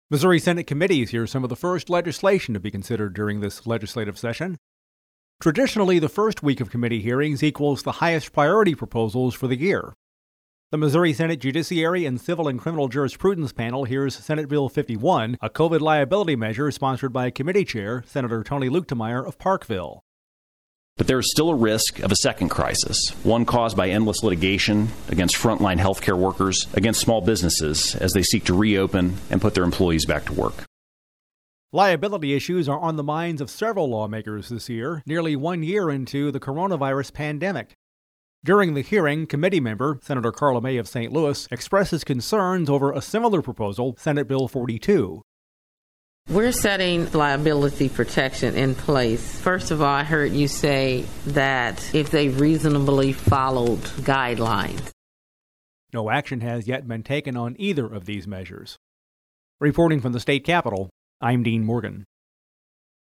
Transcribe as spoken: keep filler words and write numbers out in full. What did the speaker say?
Missouri Senate committees hear some of the first legislation to be considered during this legislative session. Traditionally, the first week of committee hearings equals the highest priority proposals for the year. The Missouri Senate Judiciary and Civil and Criminal Jurisprudence panel hears Senate Bill fifty-one, a COVID liability measure sponsored by Committee Chair Senator Tony Luetkemeyer of Parkville. But there is still a risk of a second crisis, one caused by endless litigation against frontline healthcare workers, against small businesses as they seek to reopen and put their employees back to work. Liability issues are on the minds of several lawmakers this year, nearly one year into the coronavirus pandemic. During the hearing, committee member Senator Carla May of Saint Louis expresses concerns over a similar proposal, Senate Bill forty-two. We're setting liability protection in place. First of all, I heard you say that if they reasonably followed guidelines. No action has yet been taken on either of these measures. Reporting from the state capitol, I'm Dean Morgan.